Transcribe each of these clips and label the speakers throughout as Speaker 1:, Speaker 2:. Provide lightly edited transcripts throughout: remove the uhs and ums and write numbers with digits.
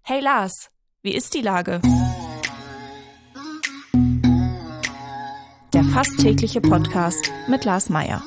Speaker 1: Hey Lars, wie ist die Lage? Der fast tägliche Podcast mit Lars Meyer.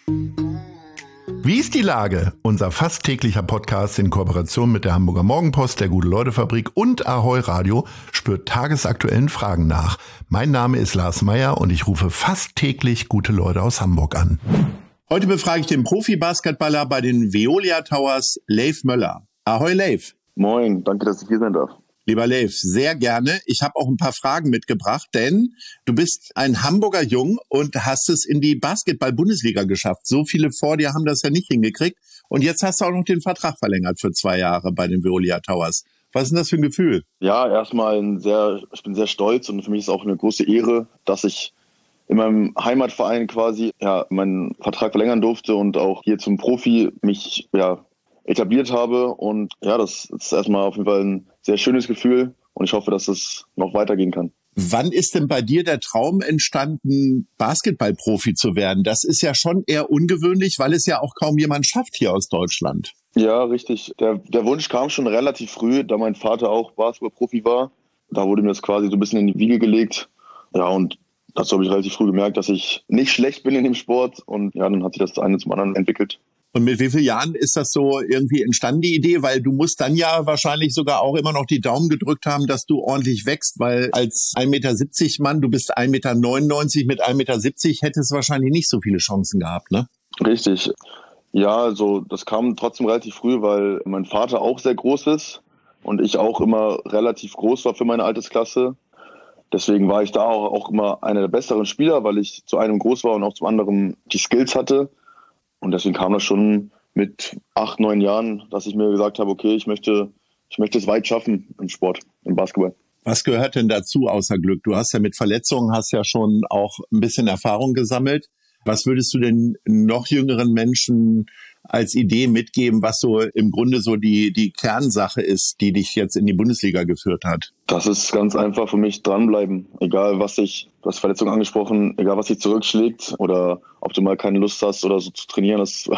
Speaker 2: Wie ist die Lage? Unser fast täglicher Podcast in Kooperation mit der Hamburger Morgenpost, der Gute-Leute-Fabrik und Ahoi Radio spürt tagesaktuellen Fragen nach. Mein Name ist Lars Meyer und ich rufe fast täglich gute Leute aus Hamburg an. Heute befrage ich den Profi-Basketballer bei den Veolia Towers, Leif Möller. Ahoi Leif.
Speaker 3: Moin, danke, dass ich hier sein darf.
Speaker 2: Lieber Leif, sehr gerne. Ich habe auch ein paar Fragen mitgebracht, denn du bist ein Hamburger Jung und hast es in die Basketball-Bundesliga geschafft. So viele vor dir haben das ja nicht hingekriegt. Und jetzt hast du auch noch den Vertrag verlängert für 2 Jahre bei den Veolia Towers. Was ist denn das für ein Gefühl?
Speaker 3: Ja, erstmal ich bin sehr stolz und für mich ist auch eine große Ehre, dass ich in meinem Heimatverein quasi meinen Vertrag verlängern durfte und auch hier zum Profi mich etabliert habe. Und ja, das ist erstmal auf jeden Fall ein sehr schönes Gefühl und ich hoffe, dass es noch weitergehen kann.
Speaker 2: Wann ist denn bei dir der Traum entstanden, Basketballprofi zu werden? Das ist ja schon eher ungewöhnlich, weil es ja auch kaum jemand schafft hier aus Deutschland.
Speaker 3: Ja, richtig. Der Wunsch kam schon relativ früh, da mein Vater auch Basketballprofi war. Da wurde mir das quasi so ein bisschen in die Wiege gelegt. Ja, und dazu habe ich relativ früh gemerkt, dass ich nicht schlecht bin in dem Sport. Und ja, dann hat sich das eine zum anderen entwickelt.
Speaker 2: Und mit wie vielen Jahren ist das so irgendwie entstanden, die Idee? Weil du musst dann ja wahrscheinlich sogar auch immer noch die Daumen gedrückt haben, dass du ordentlich wächst, weil als 1,70 Meter Mann, du bist 1,99 Meter, mit 1,70 Meter hättest du wahrscheinlich nicht so viele Chancen gehabt, ne?
Speaker 3: Richtig. Ja, also das kam trotzdem relativ früh, weil mein Vater auch sehr groß ist und ich auch immer relativ groß war für meine Altersklasse. Deswegen war ich da auch immer einer der besseren Spieler, weil ich zu einem groß war und auch zum anderen die Skills hatte. Und deswegen kam das schon mit 8, 9 Jahren, dass ich mir gesagt habe, okay, ich möchte es weit schaffen im Sport, im Basketball.
Speaker 2: Was gehört denn dazu außer Glück? Du hast ja mit Verletzungen, hast ja schon auch ein bisschen Erfahrung gesammelt. Was würdest du denn noch jüngeren Menschen als Idee mitgeben, was so im Grunde so die Kernsache ist, die dich jetzt in die Bundesliga geführt hat?
Speaker 3: Das ist ganz einfach für mich, dranbleiben. Egal du hast Verletzung angesprochen, egal was dich zurückschlägt oder ob du mal keine Lust hast oder so zu trainieren,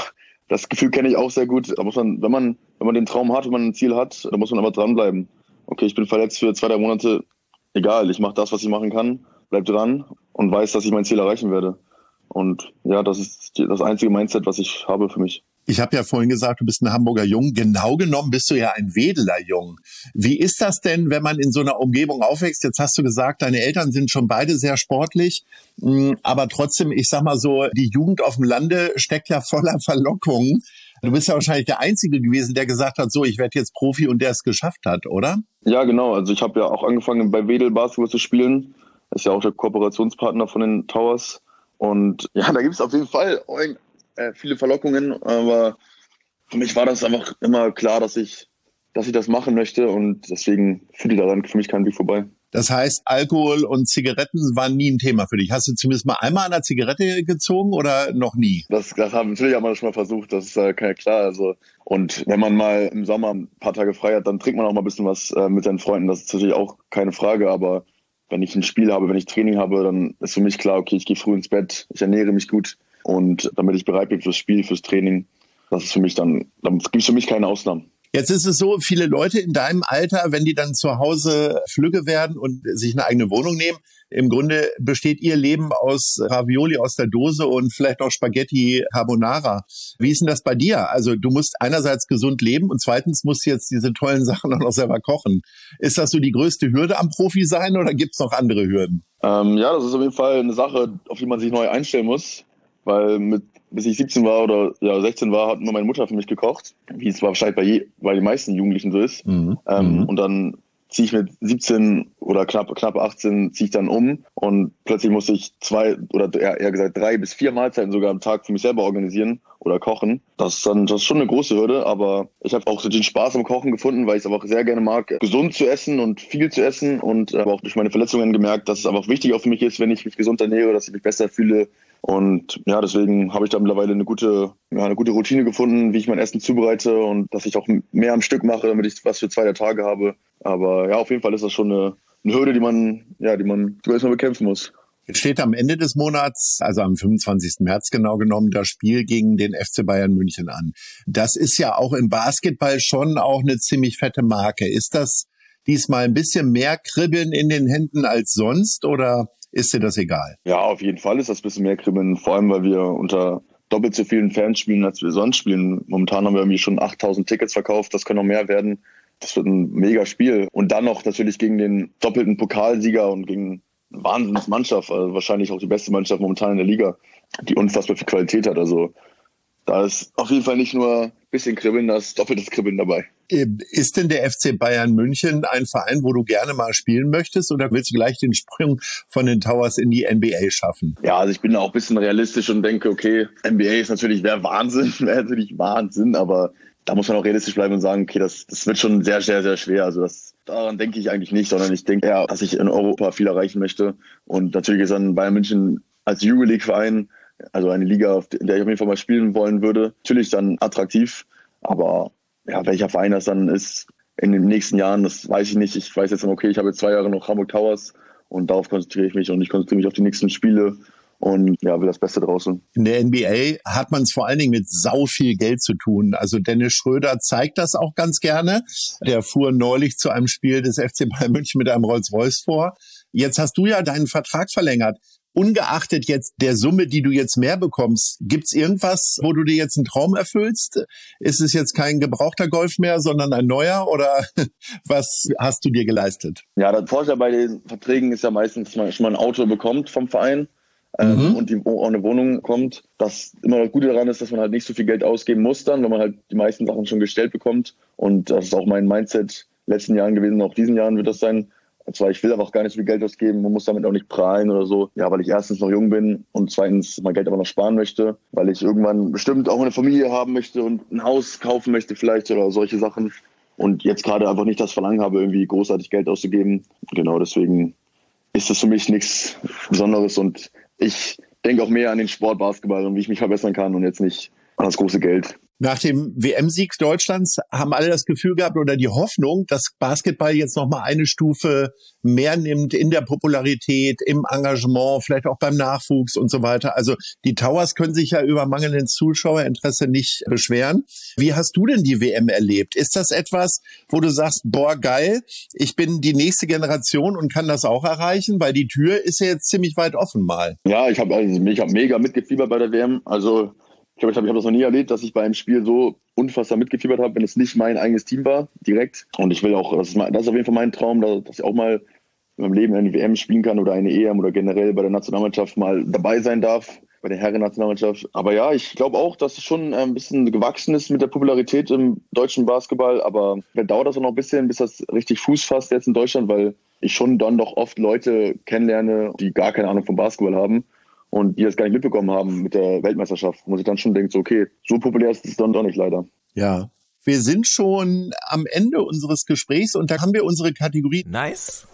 Speaker 3: das Gefühl kenne ich auch sehr gut. Da muss man, wenn man den Traum hat, wenn man ein Ziel hat, dann muss man aber dranbleiben. Okay, ich bin verletzt für 2, 3 Monate, egal, ich mache das, was ich machen kann, bleib dran und weiß, dass ich mein Ziel erreichen werde. Und ja, das ist das einzige Mindset, was ich habe für mich.
Speaker 2: Ich habe ja vorhin gesagt, du bist ein Hamburger Jung. Genau genommen bist du ja ein Wedeler Jung. Wie ist das denn, wenn man in so einer Umgebung aufwächst? Jetzt hast du gesagt, deine Eltern sind schon beide sehr sportlich. Aber trotzdem, ich sag mal so, die Jugend auf dem Lande steckt ja voller Verlockungen. Du bist ja wahrscheinlich der Einzige gewesen, der gesagt hat, so, ich werde jetzt Profi und der es geschafft hat, oder?
Speaker 3: Ja, genau. Also ich habe ja auch angefangen, bei Wedel Basketball zu spielen. Das ist ja auch der Kooperationspartner von den Towers. Und ja, da gibt es auf jeden Fall viele Verlockungen, aber für mich war das einfach immer klar, dass ich das machen möchte und deswegen führte daran für mich kein Weg vorbei.
Speaker 2: Das heißt, Alkohol und Zigaretten waren nie ein Thema für dich. Hast du zumindest mal einmal an der Zigarette gezogen oder noch nie?
Speaker 3: Das haben natürlich auch mal schon mal versucht, das ist klar. Also, und wenn man mal im Sommer ein paar Tage frei hat, dann trinkt man auch mal ein bisschen was mit seinen Freunden. Das ist natürlich auch keine Frage, aber wenn ich ein Spiel habe, wenn ich Training habe, dann ist für mich klar, okay, ich gehe früh ins Bett, ich ernähre mich gut und damit ich bereit bin fürs Spiel, fürs Training, das ist für mich dann gibt es für mich keine Ausnahmen.
Speaker 2: Jetzt ist es so, viele Leute in deinem Alter, wenn die dann zu Hause flügge werden und sich eine eigene Wohnung nehmen, im Grunde besteht ihr Leben aus Ravioli aus der Dose und vielleicht auch Spaghetti Carbonara. Wie ist denn das bei dir? Also du musst einerseits gesund leben und zweitens musst du jetzt diese tollen Sachen auch noch selber kochen. Ist das so die größte Hürde am Profi sein oder gibt es noch andere Hürden?
Speaker 3: Ja, das ist auf jeden Fall eine Sache, auf die man sich neu einstellen muss, weil bis ich 17 war oder 16 war, hat nur meine Mutter für mich gekocht, wie es wahrscheinlich bei den meisten Jugendlichen so ist. Und dann ziehe ich mit 17 oder knapp 18 ziehe ich dann um und plötzlich musste ich 2 oder eher gesagt 3 bis 4 Mahlzeiten sogar am Tag für mich selber organisieren oder kochen. Das ist schon eine große Hürde, aber ich habe auch so den Spaß am Kochen gefunden, weil ich es aber auch sehr gerne mag, gesund zu essen und viel zu essen und aber auch durch meine Verletzungen gemerkt, dass es einfach wichtig auch für mich ist, wenn ich mich gesund ernähre, dass ich mich besser fühle. Und ja, deswegen habe ich da mittlerweile eine gute Routine gefunden, wie ich mein Essen zubereite und dass ich auch mehr am Stück mache, damit ich was für 2 Tage habe. Aber ja, auf jeden Fall ist das schon eine Hürde, die man erstmal bekämpfen muss.
Speaker 2: Jetzt steht am Ende des Monats, also am 25. März genau genommen, das Spiel gegen den FC Bayern München an. Das ist ja auch im Basketball schon auch eine ziemlich fette Marke. Ist das diesmal ein bisschen mehr Kribbeln in den Händen als sonst oder ist dir das egal?
Speaker 3: Ja, auf jeden Fall ist das ein bisschen mehr Kribbeln, vor allem weil wir unter doppelt so vielen Fans spielen, als wir sonst spielen. Momentan haben wir irgendwie schon 8.000 Tickets verkauft, das können noch mehr werden. Das wird ein mega Spiel. Und dann noch natürlich gegen den doppelten Pokalsieger und gegen eine Wahnsinnsmannschaft, also wahrscheinlich auch die beste Mannschaft momentan in der Liga, die unfassbar viel Qualität hat. Also da ist auf jeden Fall nicht nur ein bisschen Kribbeln, da ist doppeltes Kribbeln dabei.
Speaker 2: Ist denn der FC Bayern München ein Verein, wo du gerne mal spielen möchtest oder willst du gleich den Sprung von den Towers in die NBA schaffen?
Speaker 3: Ja, also ich bin da auch ein bisschen realistisch und denke, okay, NBA ist natürlich, wäre natürlich Wahnsinn, aber da muss man auch realistisch bleiben und sagen, okay, das wird schon sehr, sehr, sehr schwer. Also daran denke ich eigentlich nicht, sondern ich denke eher, dass ich in Europa viel erreichen möchte. Und natürlich ist dann Bayern München als Euroleague-Verein, also eine Liga, in der ich auf jeden Fall mal spielen wollen würde, natürlich dann attraktiv. Aber ja, welcher Verein das dann ist in den nächsten Jahren, das weiß ich nicht. Ich weiß jetzt, okay, ich habe jetzt 2 Jahre noch Hamburg Towers und darauf konzentriere ich mich und ich konzentriere mich auf die nächsten Spiele. Und ja, will das Beste draußen.
Speaker 2: In der NBA hat man es vor allen Dingen mit sau viel Geld zu tun. Also Dennis Schröder zeigt das auch ganz gerne. Der fuhr neulich zu einem Spiel des FC Bayern München mit einem Rolls-Royce vor. Jetzt hast du ja deinen Vertrag verlängert. Ungeachtet jetzt der Summe, die du jetzt mehr bekommst, gibt's irgendwas, wo du dir jetzt einen Traum erfüllst? Ist es jetzt kein gebrauchter Golf mehr, sondern ein neuer? Oder was hast du dir geleistet?
Speaker 3: Ja, das Vorteil bei den Verträgen ist ja meistens, dass man schon mal ein Auto bekommt vom Verein. Und auch eine Wohnung kommt. Das immer das Gute daran ist, dass man halt nicht so viel Geld ausgeben muss dann, weil man halt die meisten Sachen schon gestellt bekommt. Und das ist auch mein Mindset letzten Jahren gewesen, auch diesen Jahren wird das sein. Und zwar, ich will aber auch gar nicht so viel Geld ausgeben, man muss damit auch nicht prahlen oder so. Ja, weil ich erstens noch jung bin und zweitens mein Geld aber noch sparen möchte, weil ich irgendwann bestimmt auch eine Familie haben möchte und ein Haus kaufen möchte vielleicht oder solche Sachen. Und jetzt gerade einfach nicht das Verlangen habe, irgendwie großartig Geld auszugeben. Genau, deswegen ist das für mich nichts Besonderes und ich denke auch mehr an den Sport Basketball und wie ich mich verbessern kann und jetzt nicht an das große Geld.
Speaker 2: Nach dem WM-Sieg Deutschlands haben alle das Gefühl gehabt oder die Hoffnung, dass Basketball jetzt noch mal eine Stufe mehr nimmt in der Popularität, im Engagement, vielleicht auch beim Nachwuchs und so weiter. Also die Towers können sich ja über mangelndes Zuschauerinteresse nicht beschweren. Wie hast du denn die WM erlebt? Ist das etwas, wo du sagst, boah, geil, ich bin die nächste Generation und kann das auch erreichen? Weil die Tür ist ja jetzt ziemlich weit offen mal.
Speaker 3: Ja, ich habe mega mitgefiebert bei der WM. Also ich habe das noch nie erlebt, dass ich bei einem Spiel so unfassbar mitgefiebert habe, wenn es nicht mein eigenes Team war, direkt. Und ich will auch, das ist auf jeden Fall mein Traum, dass ich auch mal in meinem Leben eine WM spielen kann oder eine EM oder generell bei der Nationalmannschaft mal dabei sein darf, bei der Herren-Nationalmannschaft. Aber ja, ich glaube auch, dass es schon ein bisschen gewachsen ist mit der Popularität im deutschen Basketball. Aber dann dauert das auch noch ein bisschen, bis das richtig Fuß fasst jetzt in Deutschland, weil ich schon dann doch oft Leute kennenlerne, die gar keine Ahnung vom Basketball haben. Und die das gar nicht mitbekommen haben mit der Weltmeisterschaft, wo man sich dann schon denkt, so, okay, so populär ist es dann doch nicht leider.
Speaker 2: Ja, wir sind schon am Ende unseres Gesprächs und da haben wir unsere Kategorie
Speaker 4: Nice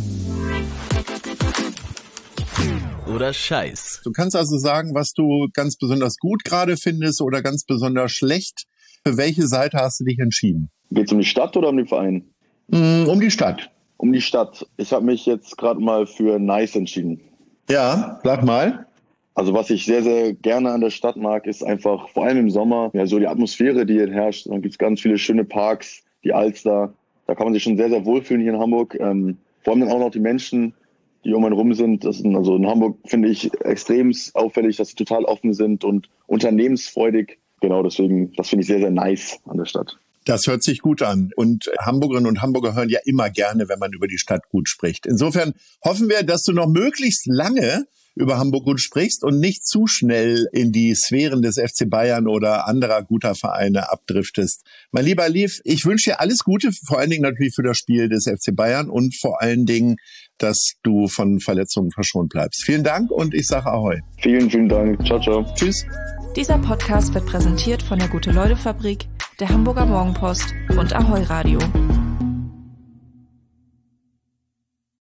Speaker 4: oder Scheiß.
Speaker 2: Du kannst also sagen, was du ganz besonders gut gerade findest oder ganz besonders schlecht. Für welche Seite hast du dich entschieden?
Speaker 3: Geht es um die Stadt oder um den Verein?
Speaker 2: Um die Stadt.
Speaker 3: Um die Stadt. Ich habe mich jetzt gerade mal für Nice entschieden.
Speaker 2: Ja, sag mal.
Speaker 3: Also was ich sehr, sehr gerne an der Stadt mag, ist einfach, vor allem im Sommer, ja so die Atmosphäre, die hier herrscht. Dann gibt es ganz viele schöne Parks, die Alster. Da kann man sich schon sehr, sehr wohlfühlen hier in Hamburg. Vor allem dann auch noch die Menschen, die um einen rum sind. Also in Hamburg finde ich extrem auffällig, dass sie total offen sind und unternehmensfreudig. Genau, deswegen, das finde ich sehr, sehr nice an der Stadt.
Speaker 2: Das hört sich gut an. Und Hamburgerinnen und Hamburger hören ja immer gerne, wenn man über die Stadt gut spricht. Insofern hoffen wir, dass du noch möglichst lange über Hamburg gut sprichst und nicht zu schnell in die Sphären des FC Bayern oder anderer guter Vereine abdriftest. Mein lieber Lief, ich wünsche dir alles Gute, vor allen Dingen natürlich für das Spiel des FC Bayern und vor allen Dingen, dass du von Verletzungen verschont bleibst. Vielen Dank und ich sage Ahoi.
Speaker 3: Vielen, vielen Dank. Ciao, ciao.
Speaker 2: Tschüss.
Speaker 1: Dieser Podcast wird präsentiert von der Gute-Leute-Fabrik, der Hamburger Morgenpost und Ahoi Radio.